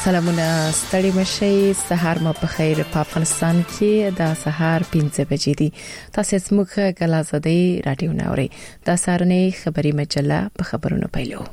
سلامونه ستړي مشي سحر ما په خیر په افغانستان کې د سحر 5 بجې دي تاسو سموږه غلازدي رادیو ناوري د سارنې خبري مجله په خبرونو پیلو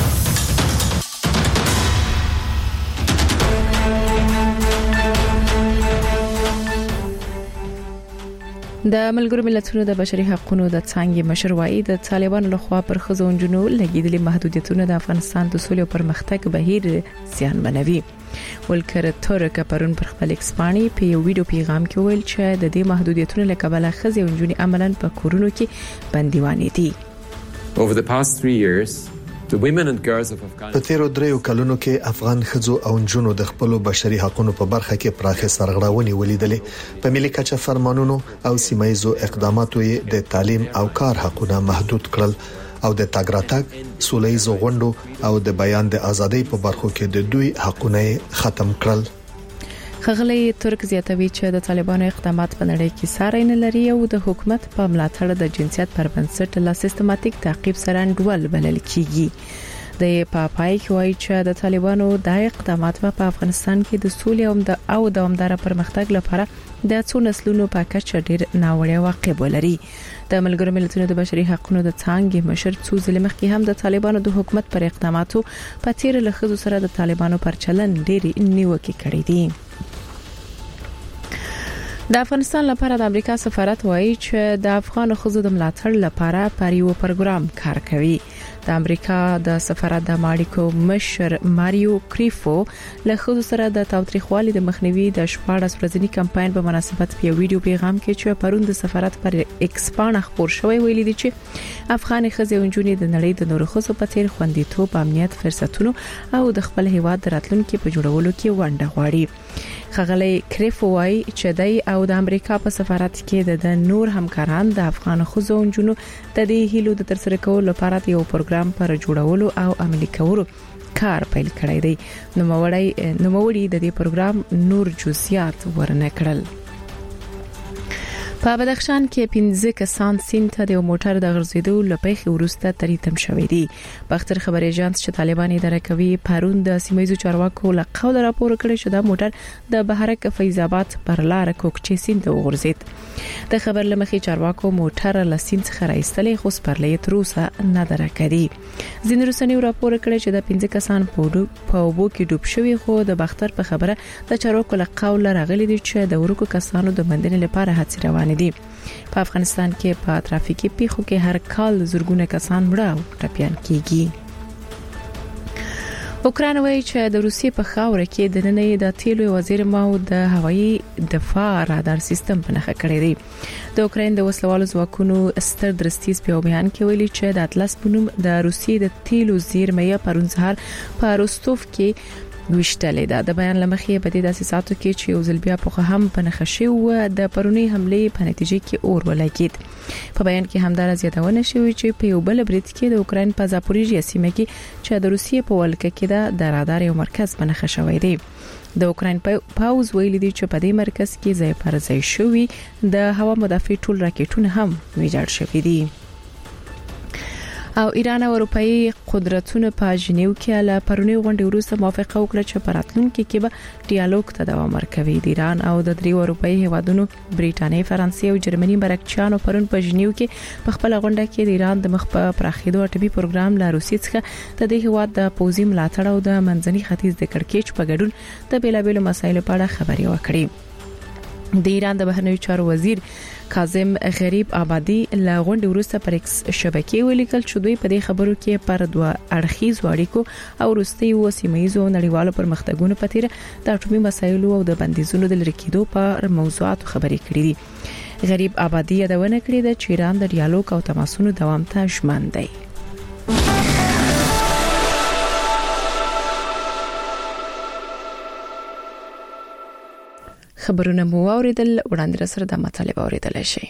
د ملګرو ملتونو د بشري حقوقو د څنګه مشروعي د طالبانو لخوا پر خزونجونو لګیدلي محدودیتونه د افغانستان د سولې او پرمختګ بهیر زیانمنوي ولکر تورک پرون پر خپل ایکسپانی په یو ویډیو پیغام کې ویل چې د دې محدودیتونو لکبله خزونجونی عملاً په کورونو کې بنديوانې دي. Over the past 3 years په تیرو 3 کلونو کې افغان خځو او نجونو د خپل بشري حقوقو په برخه کې پراخه سرغړاونې ولیدلې په ملي کچه فرمانونو او سیمایزو اقداماتو یې د تعلیم او کار حقوقونه محدود کړل او د تاګراتک سولېزو غونډو او د بیان د ازادۍ په برخو کې د دوی حقوقونه ختم کړل. خغلی ترک زیاتوي چې د طالبانو اقدامات په نړۍ کې ساري نه لري او د حکومت په ملاتړ د جنسیت پر بنسټ لا سیستماتیک تعقیب سره انډول بلل کیږي. د پاپای کې وایي چې د طالبانو د اقدامات په افغانستان کې د سولې او د دوامدار پرمختګ لپاره د څو نسلونو په کچه ډیر ناوړه واقع ولري. د ملګرو ملتونو د بشري حقوقو د څنګه مشر څو ځله مخکې هم د طالبانو د حکومت پر اقداماتو په تیر لخوا سره د طالبانو پر چلن ډیر نیوکه کړې دي. د افغانستان لپاره د امریکا سفارت وایي چې د افغان خزو د ملاتړ لپاره پر یو پروګرام کار کوي. د امریکا د سفارت د مالیکو مشر ماریو کریفو له خزو سره د تاوتریخوالي د مخنیوي د 14 ورځنی کمپاین په مناسبت په ویډیو پیغام کې چې پرون د سفارت پر ایکسپان خبر شوی ویلي دي چې افغان خزو انجونی د نړۍ د نورو خزو په تیر خوندیتوب امنیت فرصتونو او د خپل هیواد راتلونکو په جوړولو کې ونډه غواړي. خغلی کریفو وایي چې دای او د امریکا په سفارت کې د نور همکاران د افغان خزو انجونو د دې هیلو د ترسره کولو لپاره یو پروګرام پر جوړولو او عملي کولو کار پیل کړی دی. نوموړي د دې پروګرام نور جزئیات ورنه کړل. په بدخشان کې 15 کسان سیند ته د موټر د غرزیدو لپاره ورسته تریتم شوې دي. بختر خبري اژانس چې طالبان اداره کوي پرون د سیمایزو چارواکو له قول راپور کړی چې دا موټر د بهرک فیض آباد پر لار کوکچې سیند ته وغورځید. د خبر لمخې چارواکو موټر له سیند څخه راایستلې خو سپرلې تر اوسه نه درکړي. ځینې رسنیو راپور کړی چې د 15 کسان په اوبو کې ډوب شوي خو د بختر په خبره د چارواکو له قول راغلي دي چې د ورکو کسانو د مندنې لپاره هڅې روانې دي. په افغانستان کې په ترافیکي پیښو کې هر کال زرګونه کسان مړه او ټپيان کیږي. اوکران وایي چې د روسیې په خاور کې د نننۍ د تیلو وزیر ماو د هوایي دفاع رادار سیستم په نخښه کړی دی. د اوکرين د وسلوالو ځواکونو ستر درستیز په بیان کې ویلي چې د اطلس بنوم د روسیې د تیلو زیرمې پرون سهار په روستوف کې وشتلې ده. د بیان لمخې په دې تاسیساتو کې چې یو ځل بیا په هم په نخښه و د پرونی حمله په نتیجه کې اور ولګید. په بیان کې همدار زیاتونه شوی چې په یو بل برید کې د اوکرين په زاپوریژیا سیمه کې چې د روسیې په ولکه کې د رادار یو مرکز په نخښه شوی دی. د اوکرين پاوز ویلي دي چې په دې مرکز کې ځای پر ځای شوی د هوا مدافع ټول راکټونه هم ویجاړ شوی دي. او ایران او اروپאי قدرتونه په جنیو کې له پرونی غونډې وروسته موافقه وکړه چې په راتلونکي کې به ډیالوګ ته دوام ورکوي. د ایران او د دریو اروپאי هیوادونو بریټانیا، فرانسې او جرمني مرکچیانو پرون په جنیو کې په خپل غونډه کې د ایران د مخ په پراخېدو اټومي پروګرام له روسیې څخه د دې هیواد د پوزي ملاتړ او د منځني ختیځ د کړکېچ په ګډون د بیلابېلو مسایلو په اړه خبري وکړي. د ایران د بهرنیو چارو وزیر کاظم غریب آبادی له غونډې وروسته پر ایکس شبکې ولیکل چې دوی په دې خبرو کې پر دوه اړخیز اړیکو او وروستي سیمایي او نړیوالو پرمختګونو په تیر د اټومي مسایلو او د بندیزونو د لرې کېدو پر موضوعاتو خبرې کړې دي. غریب آبادی یادونه کړې ده چې ایران د ډیالوګ او تماسونو دوام ته ژمن دی. خبرونه مو اوریدل وړاندې سره د مطالبه اوریدل شي.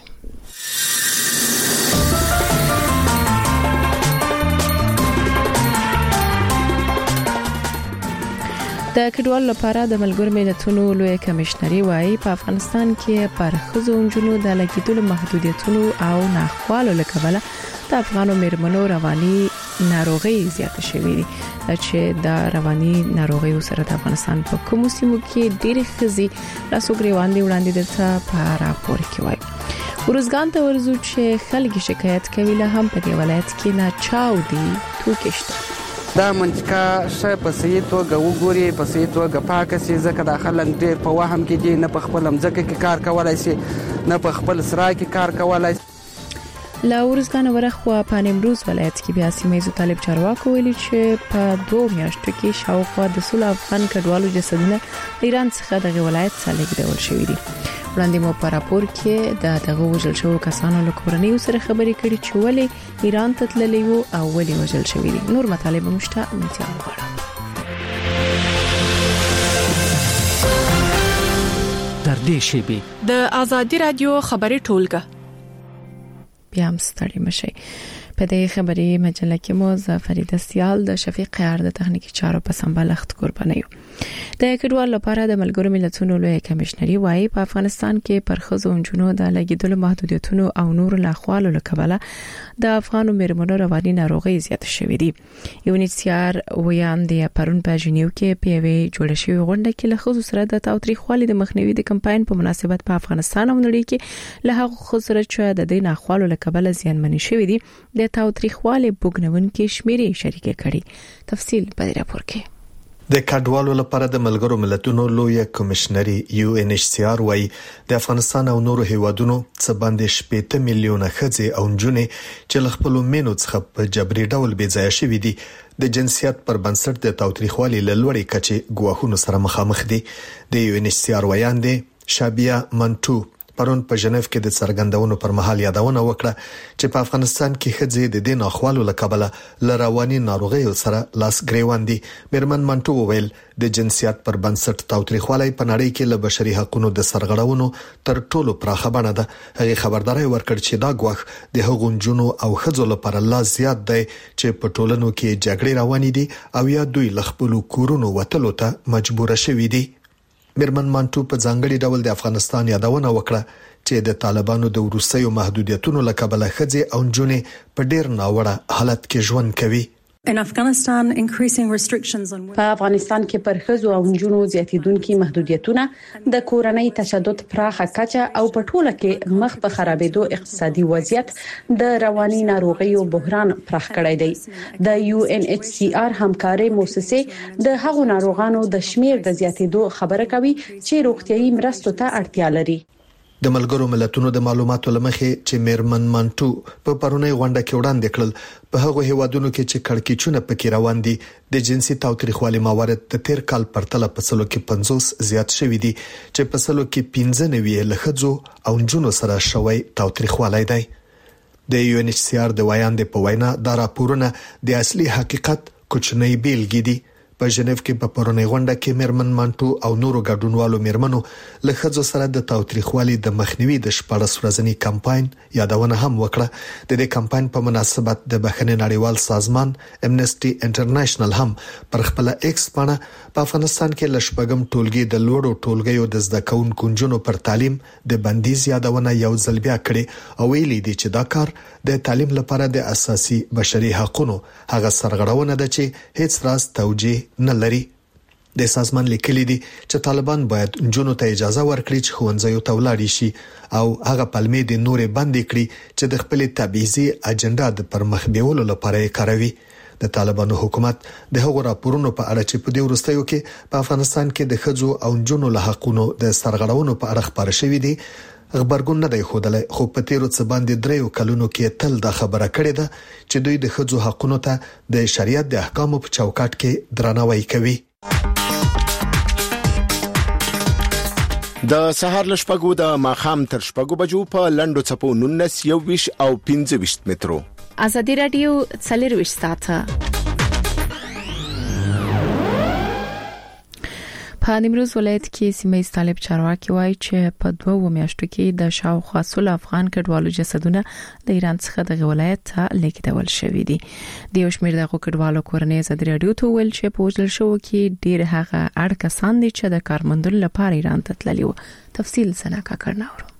د کډوال لپاره د ملګرو ملتونو لوی کمشنري وایي په افغانستان کې پر خزو انجونو د لګیدلو محدودیتونو او ناخوالو لکبله د افغانو میرمنو رواني ناروغي زیاته شوې دي چې د رواني ناروغي سره د افغانستان په کوم سیمو کې ډېر خزي لاسو ګریوان دي وړاندې درته په راپور کې وایي. ورزګان ته ورزو چې خلک شکایت کوي له هم په دی ولایت کې نه چاودي توکشته دا منطقه څه په صحیح توګه وګوري په صحیح توګه پاکه سي ځکه د خلک ډېر په وهم کې دي نه په خپل مځکه کې کار کولای شي نه په خپل سرای کې کار کولای شي. لا ورزګان ورخوا په نیمروز ولایت کې بیا سیمه طالب چارواکو ویلي چې په 2 میاشتو کې شاوخوا د 16 افغان کډوالو جسدونه ایران څخه دغه ولایت ته لیږدول شوی دي. وړاندې مو په راپور کې دغه وژل شوی کسانو له کورنۍ سره خبرې کړې چې ولې ایران ته تللی وو او ولې وژل شوی دي. نور مطالب مشته امتیاز غواړم. در دې شیبي د ازادي رادیو خبري ټولګه بیا هم ستړي مشي. په دې خبري مجله کې مو زفریده سیال د شفیق قیار د تخنیکی چارو په سمبالښت قرباني یو. د کډوال لپاره د ملګرو ملتونو لوی کمشنري وايي په افغانستان کې پرخزو انجونو د لګیدلو محدودیتونو او نور لاخوالو لکبله د افغانو میرمنو رواني ناروغي زیات شوې دي. یونیسیار ویاندې پرون په جنیو کې پیوي جوړ شوی غونډه کې له خصوص سره د تاوتریخوالي د مخنیوي د کمپاین په مناسبت په افغانستان او نړۍ کې له هغه خسره چې د دې ناخوالو لکبله زیانمنې شوې دي د تاوتریخوالي بوګنونکو شمیرې شریکه کړي. تفصیل په راپور کې. د کډوالو لپاره د ملګرو ملتونو لوی کمشنري UNHCR وايي د افغانستان او نورو هیوادونو څخه باندې 8 میلیونه ښځې او نجونې چې له خپل مینو څخه په جبري ډول بې ځای شوي دي د جنسیت پر بنسټ د تاوتریخوالي له لوړې کچې ګواښونو سره مخامخ دي. د UNHCR ویاندې شابیا منټو پرون په ژنیف کې د څرګندونو پر مهال یادونه وکړه چې په افغانستان کې ښځې د دین اخوالو لکبله لرواني ناروغیو سره لاس ګریوان دي. میرمن منټو وویل د جنسیت پر بنسټ تاوتریخوالي په نړۍ کې له بشري حقوقو د سرغړونو تر ټولو پراخه بڼه ده. هغه خبرداري ورکړ چې دا ګواښ د هغو نجونو او ښځو لپاره لا زیات دی چې په ټولنو کې جګړې روانې دي او یا دوی له خپل کورونو وتلو ته مجبور شوي دي. میرمن منټو په ځانګړي ډول د افغانستان یادونه وکړه چې د طالبانو د وروستیو محدودیتونو لکبله ښځې او نجونې په ډیر ناوړه حالت کې ژوند کوي. په افغانستان کې پر ښځو او نجونو زیاتیدونکي محدودیتونه د کورنۍ تشدد پراخه کچه او په ټوله کې مخ په خرابېدو اقتصادي وضعیت د رواني ناروغیو بحران پراخ کړی دی. د UNHCR همکاري مؤسسه د هغو ناروغانو د شمیر د زیاتیدو خبره کوي چې روغتيایي مرستو ته اړتیا لري. د ملګرو ملتونو د معلوماتو لمخې چې میرمن منټو په پرونی غونډه کې وړاندې کړل په هغه هیوادونو کې چې کړکېچونه پکې روان دي د جنسي تاوتریخوالي موارد د تیر کال پرتله په سلو کې 50 زیات شوي دي چې په سلو کې 15 لخذو او نجونو سره شوی تاوتریخوالی دی. د UNHCR د ویاندې په وینا دا راپورونه د اصلي حقیقت کوچنی بیلګې دي. په ژنیف کې په پرونی غونډه کې میرمن منټو او نورو ګډونوالو میرمنو له ښځو سره د تاوتریخوالي د مخنیوي د 14 ورځنی کمپاین یادونه هم وکړه. د دې کمپاین په مناسبت د بخښنې نړیوال سازمان امنسټي انټرنیشنل هم پر خپل ایکس باندې په افغانستان کې لشپګم ټولګي د لوړو ټولګیو د زده کوونکو نجونو پر تعلیم د بندیز یادونه یو ځل بیا کړي او ویلي دي چې دا کار د تعلیم لپاره د اساسي بشري حقوقو هغه سرغړونه ده چې هیڅ راز توجیه نه لري. د سازمان لیکلي دي چې طالبان باید نجونو ته اجازه ورکړي چې ښوونځیو ته ولاړ شي او هغه پلمې د نورې بندې کړي چې د خپل تبعیضي اجنډا د پرمخ بیولو لپاره یې کاروي. د طالبانو حکومت د هغو راپورونو په اړه چې په دې وروستیو کې په افغانستان کې د ښځو او نجونو له حقوقو د سرغړونو په اړه خبره شوې دي خبرګون نه دی خوده خو په تیرو څه باندې 3 کلونو کې تل دا خبره کړې ده چې دوی د ښځو حقوقو ته د شریعت د احکامو په چوکاټ کې درناوی کوي. د سهار لشپګو د ماخام تر شپګو بجو په لندو چپو 19 21 او 25 مترو. ازادي رادیو 24 ساعته په نیمروز ولایت کې سیمه طالب چارواکي وایي چې په 2 میاشتو کې د شاوخوا 16 افغان کډوالو جسدونه د ایران څخه د ولایت ته لیږدول شوي دي. د یو شمېر دغه کډوالو کورنۍ ازادي رادیو ته ویل چې په وژل شوو کې ډېر هغه اړ کسان دي چې د کارمندونو لپاره ایران ته تللي وو. تفصیل سناکا کړناورو.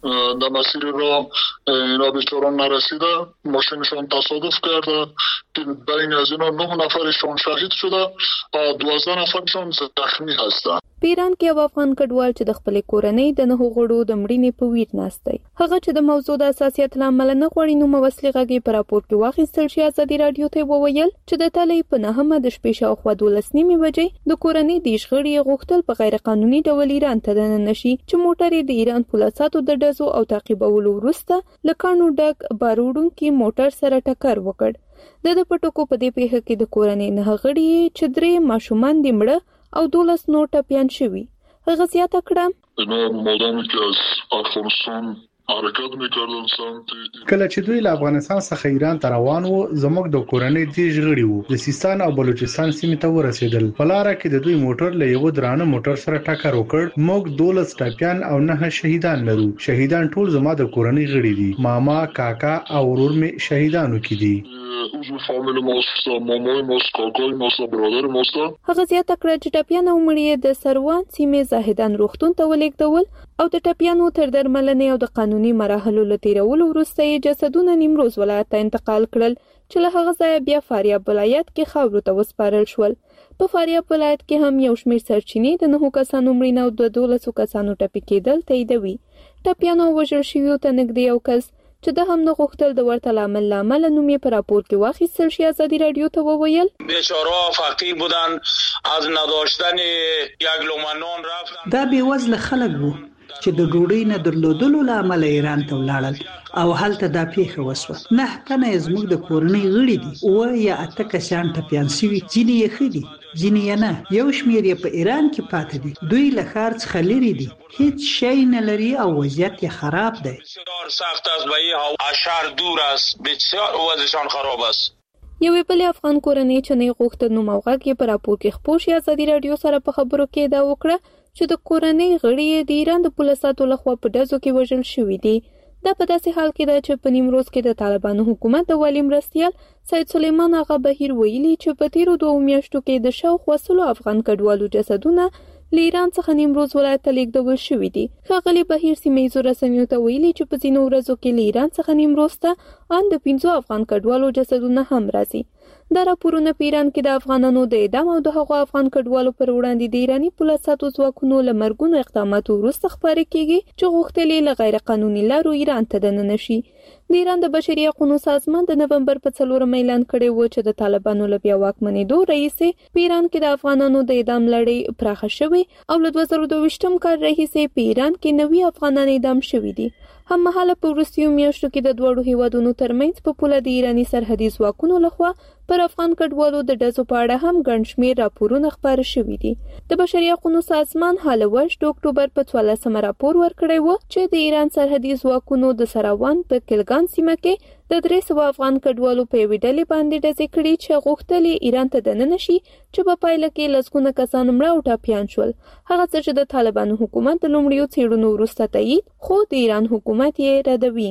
در مسیر راه اینا بیچاران نرسیده، ماشینشان تصادف کرده که بین از اینا 9 نفرشان شهید شده و 12 نفرشان زخمی هستند. په ایران کې یو افغان کډوال چې د خپل کورنۍ د 9 غړو د مړینې په ویر ناستی هغه چې د موضوع د اساسیت لامل نه غوړي نو موسلې غږی پر راپور کې واخیستل شي ازادي رادیو ته وویل چې د تلې په نهمه د شپې شاوخوا 12 بجې د کورنۍ د شغړې غوښتل په غیر قانوني ډول ایران ته دننشي چې موټر د ایران پولیسو د ډزو او تعقیبولو وروسته لکانو ډک باروډونکو موټر سره ټکر وکړ. د پټوکو په دې پیښه کې د کورنۍ نه غړي چې 3 ماشومان د مړه او 12 نور ټپيان شوي. هغه زیاته کړه اینا مادامی که از افغانستان حرکت میکردن سمت کله چې دوی له افغانستان څخه ایران ته روان وو زموږ د کورنۍ د ژغړی وو د سیستان او بلوچستان سیمې ته ورسېدل. په لار کې د دوی موټر له یو درانه موټر سره ټکر وکړ. موږ 12 ټپيان او 9 شهیدان لرو. شهیدان ټول زما د کورنۍ غړي دي. ماما، کاکا او ورور می شهیدانو کې دي. اوزو فامیل ماست، مامای ماست، کاکای ماست، برادر ماست. هغه زیاته کړه چې ټپيان او مړي د سروان سیمې زاهدان روغتون ته ولېږدول او د ټپيانو تر درملنې او د قانوني مراحلو لتیرولو وروسته جسدونه نیمروز ولایت ته انتقال کړل چې له هغه ځای بیا فاریاب ولایت کې خاورو ته وسپارل شول. په فاریاب ولایت کې هم یو شمېر سرچینې د 9 کسانو مړینه او د 12 کسانو ټپي کېدل تاییدوي. ټپيانو وژل شویو ته نږدې یو کس چې د هم نه غوښتل د ورته لامل نومې په راپور کې واخیستل شي ازادي رادیو ته وویل بیچاره فقیر بودن از نداشتن یک لقمه نان رفتن. دا بې وزله خلک وو چې د ډوډۍ نه درلودلو لامل ایران ته ولاړل او هلته دا پیښه وسوه. 9 تنه زموږ د کورنۍ غړي دي او یا 8 کسان ټپيان شوي. ځینې یې ښه دي ځینې یې نه. یو شمېر یې په ایران کې پاتې دي. دوی له ښار څخه لري دي. هیڅ شی نه لري او وضعیت یې خراب دی. بسیار سخت است و این اشر دور است. بسیار وضعشان خراب است. یوې بلې افغان کورنۍ چې نه غوښتل نو موغه کې په راپور کې خپور شي ازادي رادیو سره په خبرو کې دا وکړه چې د کورنۍ غړي د ایران د پولیسو لخوا په ډزو کې وژل شوي دي. دا په داسې حال کې ده چې په نیمروز کې د طالبانو حکومت د والی مرستیال سید سلیمان آغا بهیر ویلي چې په تیرو 2 میاشتو کې د شاوخوا 100 افغان کډوالو جسدونه له ایران څخه نیمروز ولایت ته لیږدول شوي دي. ښاغلي بهیر سیمه‌ییزو رسنیو ته ویلي چې په ځینو ورځو کې له ایران څخه نیمروز ته ان د 15 افغان کډوالو جسدونه هم راځي. دا راپورونه په ایران کې د افغانانو د اعدام او د هغو افغان کډوالو پر وړاندې د ایرانی پولیسو ځواکونو له مرګونو اقداماتو وروسته خبرې کیږي چې غوښتل له غیر قانوني لارو ایران ته دننشي. د ایران د بشري حقوقو سازمان د نومبر په 4 اعلان کړی و چې د طالبانو له بیا واکمنېدو رئیس په ایران کې د افغانانو د اعدام لړۍ پراخه شوې او له 2022م کال راهیسې په ایران کې 90 افغانان اعدام شوي دي. هم مهاله په وروستیو میاشتو کې د دوړو هیوادونو ترمنځ په پوله د ایرانی سرحدي ځواکونو لخوا پر افغان کډوالو د ډزو په اړه هم ګڼ شمېر راپورونه خپاره شوي دي. د بشري حقوقو سازمان حاله وش د اکتوبر په 14 راپور ورکړی و چې د ایران سرحدي ځواکونو د سراوان په کلګان سیمه کې د 300 افغان کډوالو په ویډلې باندې ډزې کړې چې غوښتل ایران ته دننشي چې په پایله کې لسګونه کسان مړه او ټپيان شول. هغه څه چې د طالبانو حکومت د لومړیو څېړنو وروسته تایید خو د ایران حکومت یې ردوي.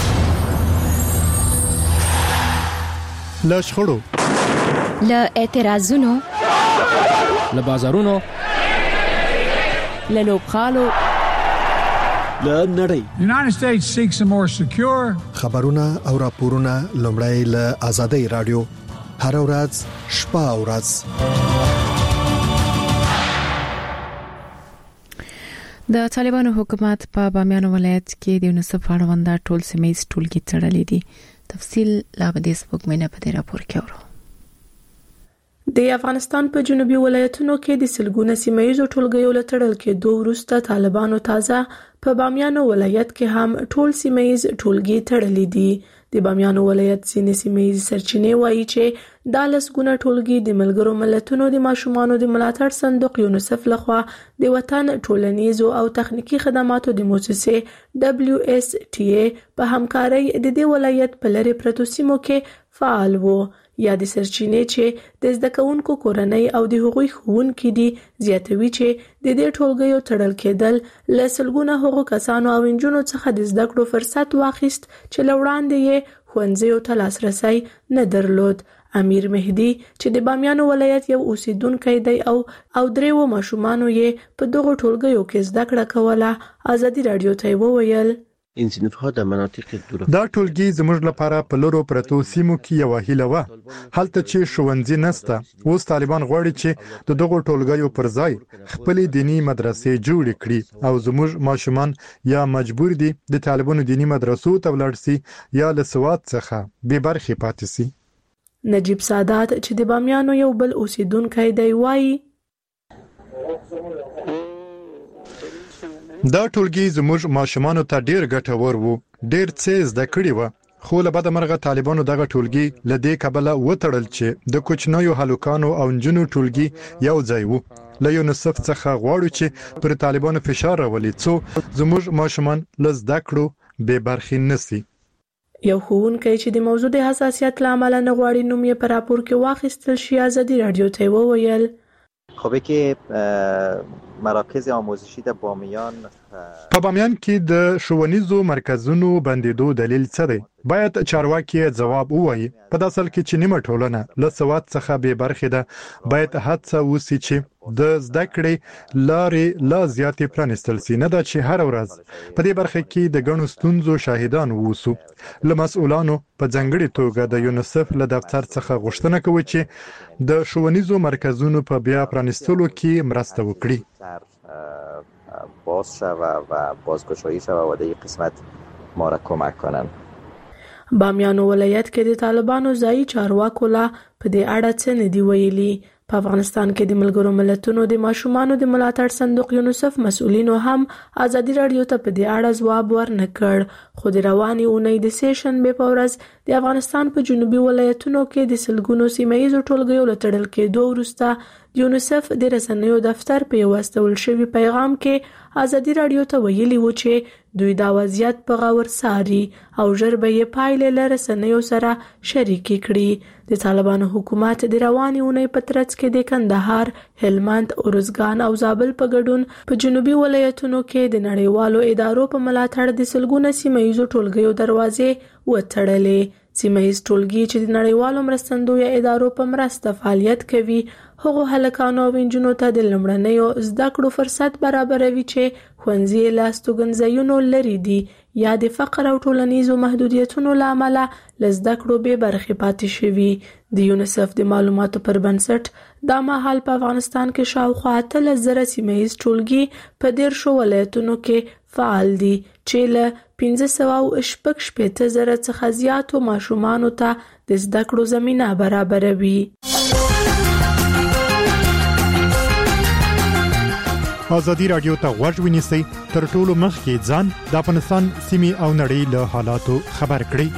له شخړو، له اعتراضونو، له بازارونو، له لوبغالو، له نړۍ. United States seeks a more secure. خبرونه او راپورونه لومړی له آزادۍ رادیو هر ورځ شپه او ورځ. د طالبانو حکومت په بامیان ولایت کې د یونیسف اړونده ټول سیمې ټولګي تړلې دي. تفصیل لا به د سپوږمۍ په دې راپور کې اورو. د افغانستان په جنوبي ولایتونو کې د سلګونه سیمایي ټولګیو لټړل کې 2 وروسته طالبانو تازه په بامیان ولایت کې هم ټول سیمایي ټولګي تړلې دي. د بامیان ولایت سینې سیمایي سرچینې وایي چې د لسګونه ټولګي د ملګرو ملتونو د ماشومانو د ملاتړ صندوق یونیسف لخوا د وطن ټولنیزو او تخنیکی خدماتو د مؤسسې WSTA په همکارۍ د دې ولایت په لری پرتو سیمو کې فعال وو. یا د سرچینې چې د زده کوونکو کورنۍ او د هغوی ښوونکي دي زیاتوي چې د دې ټولګیو تړل کېدل له سلګونه هغو کسانو او انجونو څخه د زده کړو فرصت واخیست چې له وړاندې یې ښوونځیو ته لاسرسی نه درلود. امیر مهدي چې د بامیان ولایت یو اوسیدونکی دی او 3 ماشومانو یې په دغه ټولګیو کې زده کړه کوله ازادي رادیو ته وویل این صنف‌ها در مناطق دور دا ټولګي زموږ لپاره په لورو پرتو سیمو کې یو هیله و هلته چې ښوونځي نسته اوس طالبان غواړي چې د دغو ټولګیو پر ځای خپل دینی مدرسې جوړ کړي او زموږ ماشومان یا مجبور دي د طالبانو دینی مدرسو ته ولاړ شي یا له سواد څخه بې برخې پاتې شي. نجیب سادات چې د بامیانو یو بل اوسیدونکی دی وایي دا ټولګي زموږ ماشومانو ته ډیر ګټور وو ډیر څه زده کړي و خو له بده مرغه طالبانو دغه ټولګي له دې کبله وتړل چې د کوچنیو هلوکانو او نجونو ټولګي یو ځای وو له یونیسف څخه غواړو چې پر طالبانو فشار راولي څو زموږ ماشومان له زده کړو بې برخې نشي. یو ښوونکی چې د موضوع د حساسیت له امله نه غواړي نوم یې په راپور کې واخیستل شي ازادي رادیو ته وویل خب که مراکز آموزشی در بامیان په بامیان کې د ښوونیزو مرکزونو بندیدو دلیل څه دی؟ باید چارواکي ځواب ووایي. په داسې حال کې چې نیمه ټولنه له سواد څخه بې برخې ده باید هڅه وشي چې د زده کړې لارې لا زیاتې پرانیستل شي نه دا چې هر ورځ په دې برخه کې د ګڼو ستونزو شاهدان ووسو. له مسؤلانو په ځانګړې توګه د یونیسف له دفتر څخه غوښتنه کوي چې د ښوونیزو مرکزونو په بیا پرانیستلو کې مرسته وکړي. باز شوه و بازگشایی شوه و در قسمت ما را کمک کنن. بامیانو ولایت کې د طالبانو ځایي چارواکو لا په دې اړه څه نه دی ویلي. په افغانستان کې د ملګرو ملتونو د ماشومانو د ملاتړ صندوق یونیسف مسؤلینو هم ازادي رادیو ته په دې اړه ځواب ورنکړ خو د رواني اونۍ د سیشنبې په ورځ د افغانستان په جنوبي ولایتونو کې د سلګونو سیمه‌ییزو ټولګیو له تړل کېدو وروسته د یونیسف د رسنیو دفتر په یو استول شوی پیغام کې ازادي رادیو ته ویلي و چې دوی دا وضعیت په غور څاري او ژر به یې پایلې له رسنیو سره شریکې کړي. د طالبانو حکومت د رواني اونۍ په ترڅ کې د کندهار، هلمند، ارزګان او زابل په ګډون په جنوبي ولایتونو کې د نړیوالو ادارو په ملاتړ د سلګونو سیمه‌ییزو ټولګیو دروازې وتړلې. سیمه‌ییز ټولګي چې د نړیوالو مرستندویه ادارو په مرسته فعالیت کوي هغو هلکانو او نجونو ته د لومړنیو زده کړو فرصت برابروي چې ښوونځي له استوګنځایونو لرې دي یا د فقر او ټولنیزو محدودیتونو له امله له زده کړو بې برخې پاتې شوي. د یونیسف د معلوماتو پر بنسټ دا مهال په افغانستان کې شاوخوا 13,000 سیمه‌ییز ټولګي په 13 ولایتونو کې فعال دي چې له 560,000 څخه زیاتو ماشومانو ته د زده کړو زمینه برابروي. ازادي رادیو ته غوږ ونیسئ تر ټولو مخکې ځان د افغانستان سیمې او نړۍ له حالاتو خبر کړئ.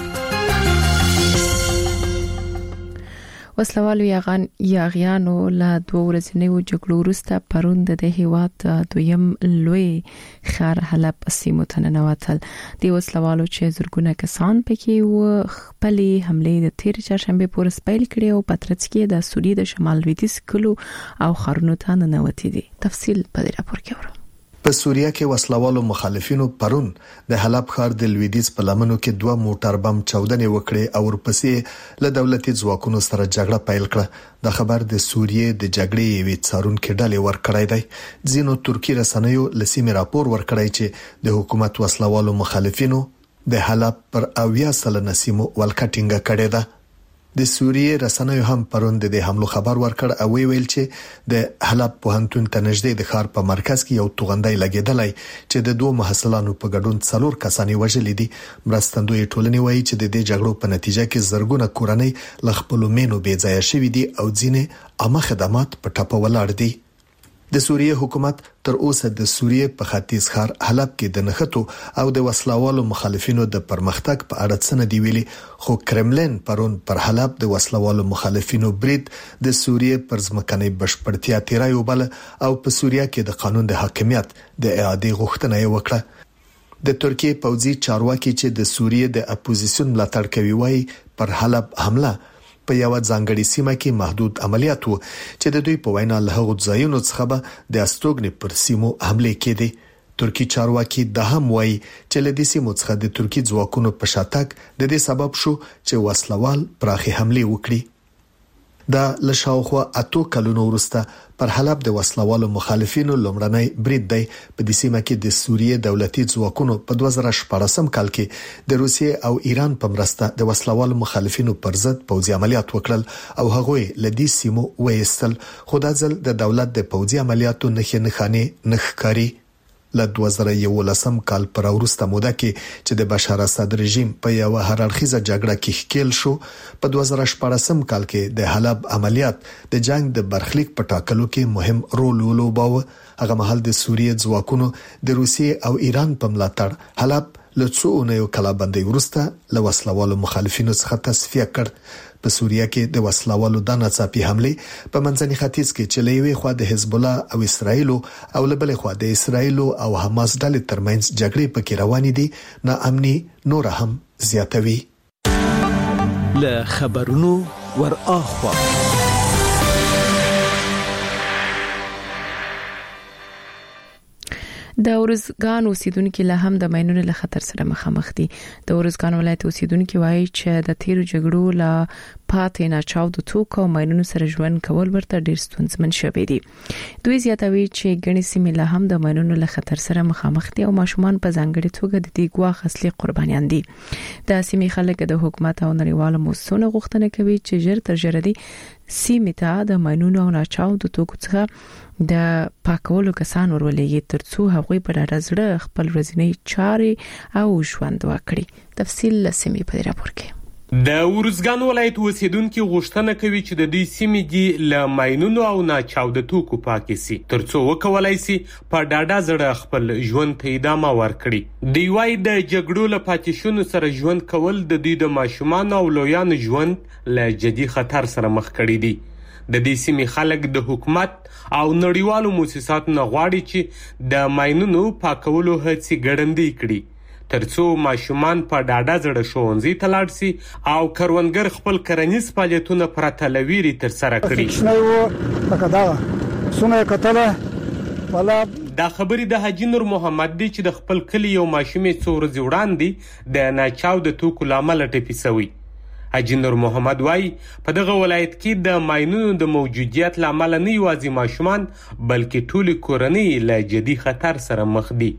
وسلوالو یاغیانو له 2 ورځنیو جګړو وروسته پرون د هیواد دویم لوی ښار حلب سیمو ته ننوتل. د وسلوالو چې زرګونه کسان پکې و خپلې حملې د تیر چهارشنبه پورې پیل کړې او په ترڅ کې د سوریې د شمال لویدیځ کلو او خارونو ته ننوتې دي. تفصیل په دې راپور کې ورو. په سوریه کې وسلوالو مخالفینو پرون د حلب ښار د لویدیځ په لمنو کې 2 موټر بم چاودنې وکړې او ورپسې له دولتي ځواکونو سره جګړه پیل کړه. د خبر د سوریې د جګړې یوې څارونکو ډلې ورکړای دی. ځینو ترکی رسنیو لسیمه راپور ورکړی چې د حکومت وسلوالو مخالفینو د حلب پر 80 سیمو ولکټینګ کړې ده. د سوریې رسنیو هم پرون د حملو خبر ورکړ او ویل چې د حلب پوهنتون ته نږدې د ښار په مرکز کې یو توغندۍ لګیدلای چې د 2 محصلانو په ګډون 4 کسانی وژل دي. مرستندوی ټولنې وایي چې د دې جګړو په نتیجه کې زرګونه کورنۍ ل خپل مینو بې ځای شوې دي او ځینې عامه خدمات په ټاپه ولاړ دي. د سوریې حکومت تر اوسه د سوریې په ختیځ ښار حلب کې د نښتو او د وسلوالو مخالفینو د پرمختګ په اړه څه نه دی ویلي خو کرملین پرون پر حلب د وسلوالو مخالفینو برید د سوریې پر ځمکنۍ بشپړتیا تیرایو بل او په سوریه کې د قانون د حاکمیت د اعادې غوښتنه وکړه. د ترکیه پوځي چارواکي چې د سوریې د اپوزیسیون ملاتړ کوي وایي پر حلب حمله په یو ځانګړي سیمه کې محدود عملیات وو چې د دوی په وینا له هغو ځایونو څخه به د استوګنې پر سیمو حمله کېدې. ترکی چارواکي د هم وایي چې له دې سیمو څخه د ترکی ځواکونو په شاتګ د دې سبب شو چې وسلوال پراخي حمله وکړي. دا لشاوخوا 8 کلونو وروسته پر حلب د وسلوالو مخالفینو لومړنی برید دی په د سیمه کې د سوریې دولتي ځواکونو په 2014 کال کې د روسیې او ایران په مرسته د وسلوالو مخالفینو پر ضد پوځي عملیات وکړل او هغوی لدی سیمو وېستل خو د ځل د دولت د پوځي عملیاتو نخښنه نخکاری ل 2011 کال پر وروسته موده کې چې د بشار اسد رژیم په یو هررخیزه جګړه کې ښکیل شو په 2014 کال کې د حلب عملیات د جنگ د برخلیک په ټاکلو کې مهم رول ولوباوه. هغه مهال د سوریې ځواکونو د روسیې او ایران په ملاتړ حلب له څو اونیو کلابندۍ وروسته له وسلوالو مخالفینو څخه تصفیه کړ. په سوریه کې د وسلوالو د ناڅاپي حمله په منځني ختیځ کې چې لوي خو د حزب الله او اسرایل او لبل خو د اسرایل او حماس ډلې ترمنځ جګړې پکې روانې دي نه امني نور هم زیاتوي. له خبرونو ور اخوا د اورزګان اوسیدونکو له هم د ماینونو له خطر سره مخامخ دي. د اورزګان ولایت اوسیدونکو وایي چې د تیرو جګړو له پاتې نه چاود توکو ماینونو سره ژوند کول ورته ډیر ستونزمن شوی دي. دوی زیاتوي چې ګڼې سیمې له هم د ماینونو له خطر سره مخامخ دي او ماشومان په ځانګړي توګه د دې ګواښ اصلي قربانیان دي. د سیمې خلک د حکومت او نړیوالو موسسو غوښتنه کوي چې ژر تر ژره دي سیمې ته د ماینونو او ناچاود توکو څخه د پاکولو کسان ورولېږي ترڅو هغوی په ډاډه زړه خپل ورځنی چارې او ژوند وکړي. تفصیل لسمې په راپور کې. د اورزګان ولایت اوسیدونکو غوښتنه کوي چې د دې سیمې دي له ماینونو او ناچاود توکو پاکي سي ترڅو وکولای سي په ډاډه زړه خپل ژوند ته ادامه ورکړي. دی وايي د جګړو له پاتېشونو سره ژوند کول د دې د ماشومان او لویانو ژوند له جدي خطر سره مخ کړي دي. د دې سیمې خلک د حکومت او نړیوالو مؤسساتو نه غواړي چې د ماینونو پاکولو هڅې ګړندۍ کړي ترڅو ماشومان په ډاډه زړه ښوونځي ته لاړ شي او کروندګر خپل کرنیز فعالیتونه پرته له ویرې ترسره کړي. دا خبرې د حاجی نور محمد دی چې د خپل کلی یو ماشومې څو ورځې وړاندې د ناچاود توکو له امله ټپي شوی. حاجی نور محمد وای په دغه ولایت کې د ماینونو د موجودیت له امله نه یوازې ماشومان بلکې ټول کورنۍ له جدي خطر سره مخ دي.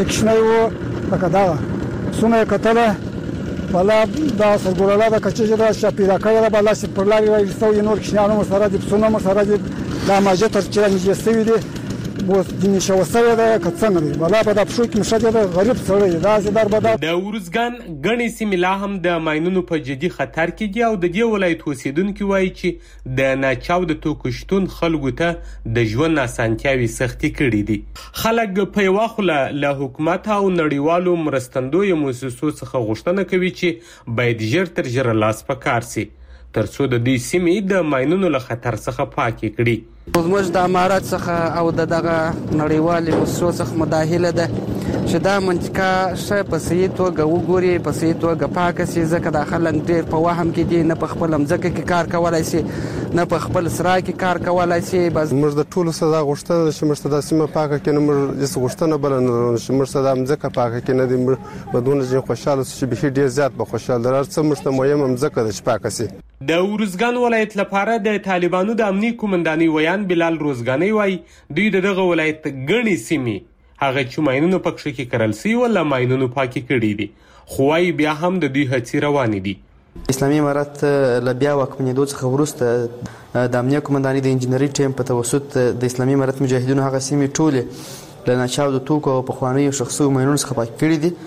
سونه کتله ولا دا سرګولاله د کچې دا شپیرا کړه بل لاس پر لاري وایستو نور کښنانو سره د سونه سره د لا ماجه تر چې نه جستوي دي مو د نشوسره د کڅنګ ولا په د پښو کې مشاده د غریب سره دا زدار بدا د اورزګان غني سیملا هم د ماینونو په جدي خطر کې دي او د دې ولایت اوسیدونکو وایي چې د ناچاود توکو شتون خلکو ته د ژوند اسانتیاوي سختي کړې دي. خلک په یو خله له حکومت او نړیوالو مرستندوی موسسو څخه غوښتنه کوي چې باید ژر تر ژره لاس په کار سي ترڅو د دې سیمې د ماینونو له خطر څخه پاکي کړي. موږ د امارات څخه او دغه نړیوالې موسسو څخه مداخله ده چې دا منطقه شای په صحیح توګه وګوري په صحیح توګه پاکه سي ځکه د خلک ډیر په وهم کې دي نه په خپل ځکه کې کار کولای شي نه په خپل سرای کې کار کولای شي. بس موږ د ټولو سره غوښتنه چې موږ د سیمه پاکه کې نه موږ هیڅ غوښتنه بل نه چې موږ سره ځکه پاکه کې نه دي موږ بدون چې خوشاله شي به ډیر زیات به خوشاله درڅ موږ ته مهم ځکه د پاکه سي. د اورزګان ولایت لپاره د طالبانو د امنیي کومنداني ویان بلال روزګانی وای دوی دغه ولایت غني سیمې هغه چې ماینونو پکښ کې کرل سی ولا ماینونو پاکي کړي دي خو وايي بیا هم د دوی هڅې روانې دي. اسلامي امارات له بیا واکمنېدو څخه وروسته د امنیه کومنداني د انجنیري ټیم په توسط د اسلامي امارات مجاهدینو هغه سیمې ټولې له ناچاودو توکو او پخوانیو شخصي ماینونو څخه پاک کړي دي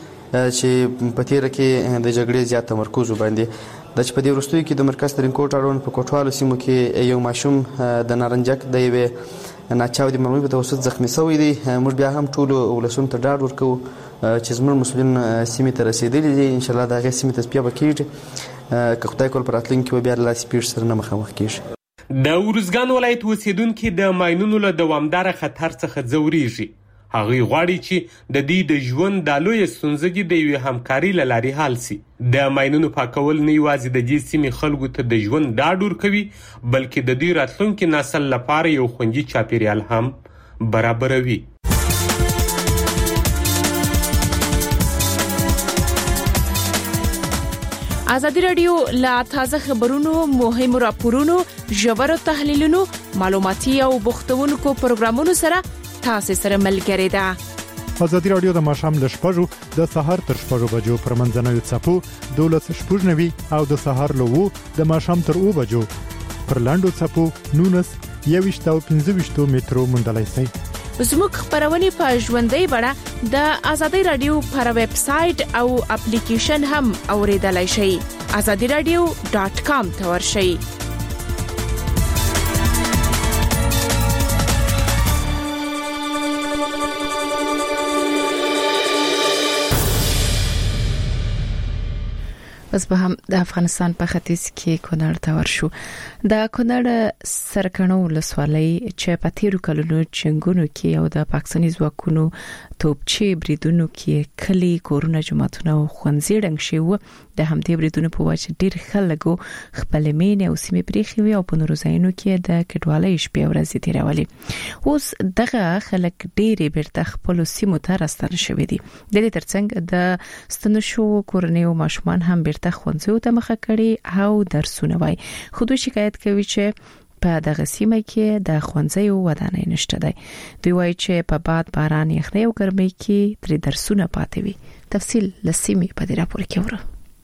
چې په تیر کې د جګړې زیات تمرکز وباندې د چې په دې وروستیو کې د مرکز ترینکوټ اړوند په کوټوالو سیمو کې یو ماشوم د نارنجک د یوې ناچاودې مرمۍ په توسط زخمي شوی دی. موږ بیا هم ټولو ولسونو ته ډاډ ورکوو چې زموږ مسؤلین سیمې ته رسېدلي دي انشاءالله د هغې سیمې تصفیه به کېږي که خدای کول په راتلونکي کې به بیا له داسې پیښو سره نه مخامخ کېږي. د اورزګان ولایت اوسیدونکي د ماینونو له دوامداره خطر څخه ځورېږي. هغوی غواړي چې د دې د ژوند د لویې ستونزې د یوې همکاري له لارې حل سي. د ماینونو پاکول نه یوازې د دې سیمې خلکو ته د ژوند ډاډ ورکوي بلکې د دوی راتلونکي نسل لپاره یو خوندي چاپیریال هم برابروي. ازادي رادیو لا تازه خبرونو مهم راپورونو ژور تحلیلونو معلوماتي او بوختونکو پروګرامونو سره تاسو سره ملګری ده. ازادي رادیو د ماشام ل شپږو د سحر تر شپږو بجو پر منځنوي چپو 12:90 او د سحر له 2 د ماشام تر 2 بجو پر لاندو چپو 19:15 مترو مندلای سي. زموږ خبرونه په ژوندۍ بڼه د ازادي رادیو پر ویب سټ او اپلیکیشن هم اوریدلای شئ. azadiradio.com ته ورشئ. بس به هم د افغانستان په ختیځ کې کونړ ته ورشو. د کونړ سرکڼو ولسوالۍ چې په تیرو کلونو چنګونو کې او د پاکستاني ځواکونو توپچی بریدونو کې کلی کورونه جماعتونه او خونځي ډنګ شوی د همدې بریدونو په وجه ډیر خلکو خپل مینه او سیمه پریخي او په نورزاینو کې د کډوالۍ شپې ورځې تیرولې. اوس دغه خلک ډیر بیرته خپل سیمو ته راستنه شوي دي. د دې ترڅنګ د ستنو شو کورنۍ او ماشومان هم بیرته خونځو ته مخه کړي او درسونه وای. خو دوی شکایت کوي چې په دغه سیمه کې د خونځي ودانۍ نشته دی. دوی وایي چې په باد باران یخنۍ او ګرمۍ کې تر درسونه پاتې وي. تفصیل لسیمه په دې راپور کې وره.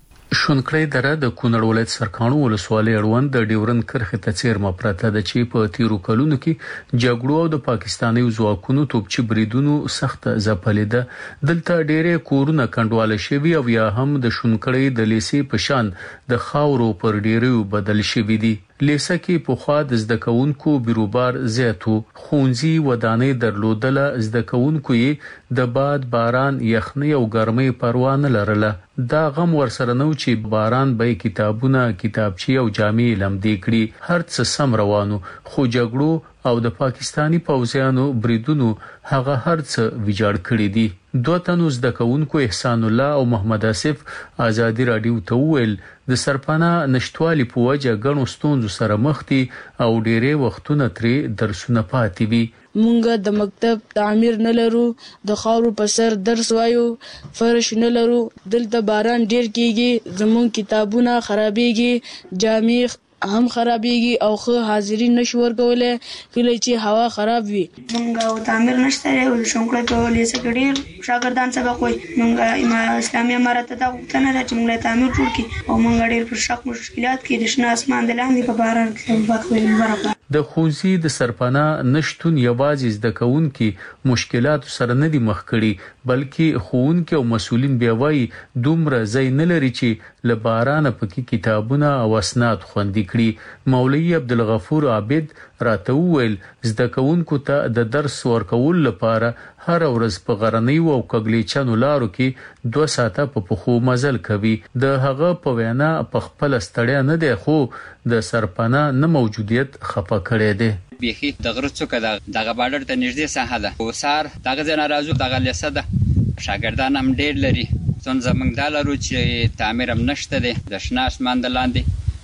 شونکړې دره د کونړ ولایت سرکانو ولسوالۍ اړوند د ډیورن کرخه ته چیرمه پراته د چی په تیرو کلونو کې جګړو او د پاکستاني ځواکونو توپچی بریدونو سخت ځپلې ده. دلته ډېرې کورونه کندواله شوی او یا هم د شونکړې د لیسي پشان د خاورو پر ډېرو بدل شوی دي. لیسه کې په خوا د زدکونکو بیروبار زیاتو خونځي ودانې درلودله. زدکونکو یې د باد باران یخنۍ او ګرمۍ پروا نه لرله. دا غم ورسره نو چې باران به کتابونه کتابچې او جامې لمدې کړي. هر څه سم روانو خو جګړو او د پاکستانی پوځیانو بریدونو هغه هر څه ویجاړ کړی دي. دوه تنو زدکونکو احسان الله او محمد اسف ازادي رادیو ته ویل د سرپانا نشټوالي په وجه غنو ستونزو سره مخ دي او ډېرې وختونه ترې درسونه پاتې وي. مونږ د مکتب تعمیر نه لرو، د خاورو په سر درس وایو، فرش نه لرو، دلته باران ډیر کیږي، زمون کتابونه خرابېږي، جامې هم خرابېږي او خو حاضرین نشو ورکولای کله چې هوا خراب وي. مونږ تعمیر نشته او شونکړې په لیسه کې ډیر شاګردان سبق وایي. مونږ اسلامي امارات ته غوښتنه ده چې مونږ تعمیر جوړ کړي او مونږ ډیر پر شک مشکلات کې د شنه اسمان د لاندې په باران کې وکړو. د خونځي د سرپانا نشټون یوازې زدکونکو مشکلات سره نه دي مخ کړي بلکې خوونکو او مسولین بیا وایي دومره ځای نه لري چې له باران پکې کتابونه او اسناد خوندي کړي. مولوی عبدالغفور عابد راته وویل زدکونکو ته د درس ورکول لپاره هر ورځ په غرنۍ او کګلیچانو لارو کې 2 ساعته په پخو مزل کوي. د هغه په وینا په خپل ستړیا نه دی خو د سرپانا نه موجودیت خفه کړي دي. بيخي دغه څوک دغه بارډر ته نږدې ساحه ده او سار دغه ځای راځو دغه لیسه ده شاګردان هم ډېر لري. څنګه موږ دا لرو چې تعمیر هم نشته دي د شنه اسمان د لاندې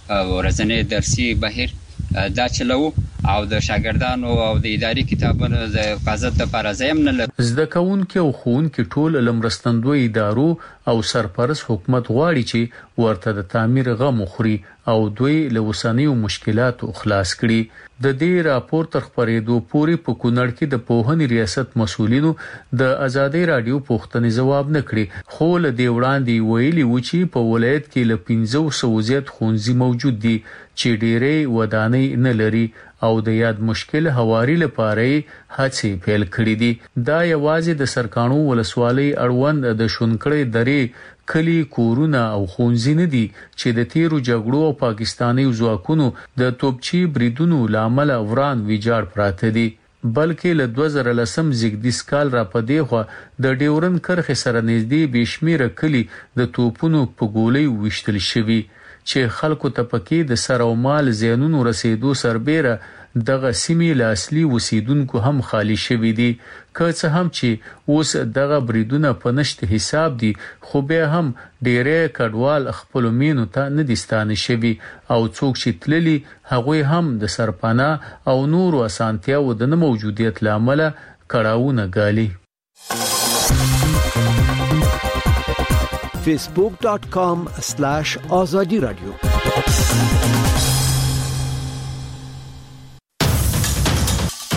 ورځنی درسي بهیر دا چلو او د شاګردانو او د اداري کتابونو د حفاظت لپاره ځای نه لري. زدکونکو او خوونکو ټول لمرستندوی ادارو او سرپرست حکومت غواړي چې ورته د تعمیر غم خوري او دوی له وسانیو مشکلاتو خلاص کړي. د دې راپور تر خبرېدو پورې په کونړ کې د پوهنې ریاست مسؤلینو د ازادي رادیو پوښتنې جواب نه کړي خو له دې وړاندې ویلي و چې په ولایت کې له 500 زیات خونځي موجود دي چې ډېرې ودانۍ نه لري او د یاد مشکل حواري لپاره هڅې پیل کړې دي. دا یوازې د سرکانو ولسوالۍ اړوند د شونکړې درې کلی کورونه او خونځي نه دي چې د تیرو جګړو او پاکستاني ځواکونو د توپچی بریدونو لامل وران ویجاړ پراته دي بلکې له 2010 زیږدیز کال را پدې خو د ډیورن کرخه سره نږدې بشمیره کلی د توپونو په ګولۍ وشتل شوی چې خلکو ته پکې د سر او مال زیانونو رسیدو سربېره دغه سیمې له اصلي وسیدونکو هم خالی شوی دي. که څه هم چې اوس دغه بریدونه په نشته حساب دي خو به هم ډېرې کډوال خپل مینو ته نه دستانه شوی او څوک چې تللی هغه هم د سرپانا او نور اسانتیاو د نه موجودیت لامل کړهونه غالي. facebook.com/azadi radio